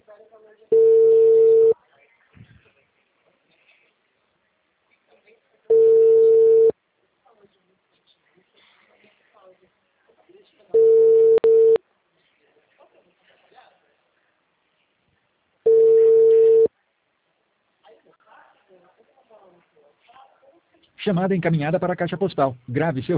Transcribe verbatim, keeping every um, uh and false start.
Chamada encaminhada para a caixa postal. Grave seu